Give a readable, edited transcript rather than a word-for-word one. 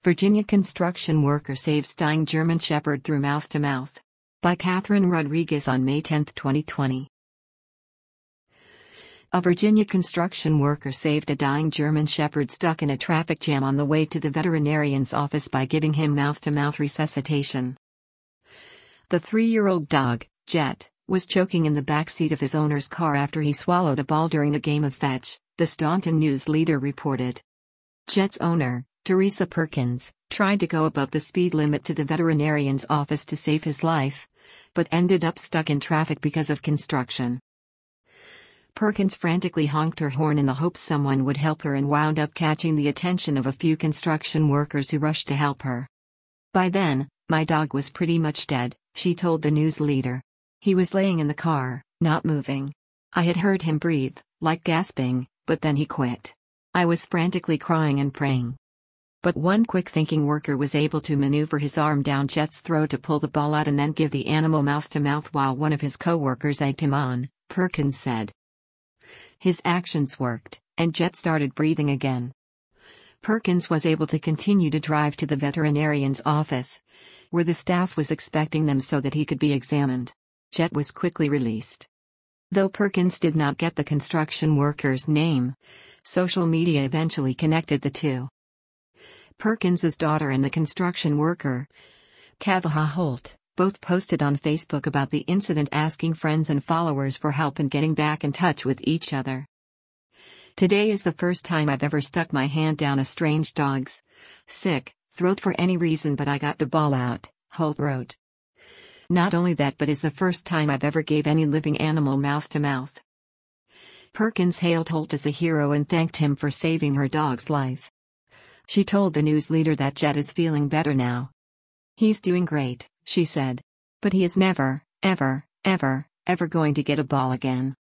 Virginia construction worker saves dying German Shepherd through mouth-to-mouth. By Catherine Rodriguez on May 10, 2020. A Virginia construction worker saved a dying German Shepherd stuck in a traffic jam on the way to the veterinarian's office by giving him mouth-to-mouth resuscitation. The 3-year-old dog, Jet, was choking in the backseat of his owner's car after he swallowed a ball during a game of fetch, the Staunton News Leader reported. Jet's owner, Teresa Perkins, tried to go above the speed limit to the veterinarian's office to save his life, but ended up stuck in traffic because of construction. Perkins frantically honked her horn in the hopes someone would help her and wound up catching the attention of a few construction workers who rushed to help her. By then, my dog was pretty much dead, she told the news leader. He was laying in the car, not moving. I had heard him breathe, like gasping, but then he quit. I was frantically crying and praying. But one quick-thinking worker was able to maneuver his arm down Jet's throat to pull the ball out and then give the animal mouth-to-mouth while one of his co-workers egged him on, Perkins said. His actions worked, and Jet started breathing again. Perkins was able to continue to drive to the veterinarian's office, where the staff was expecting them so that he could be examined. Jet was quickly released. Though Perkins did not get the construction worker's name, social media eventually connected the two. Perkins's daughter and the construction worker, Kavaha Holt, both posted on Facebook about the incident, asking friends and followers for help in getting back in touch with each other. Today is the first time I've ever stuck my hand down a strange dog's sick throat for any reason, but I got the ball out, Holt wrote. Not only that, but is the first time I've ever gave any living animal mouth-to-mouth. Perkins hailed Holt as a hero and thanked him for saving her dog's life. She told the news leader that Jet is feeling better now. He's doing great, she said. But he is never, ever, ever, ever going to get a ball again.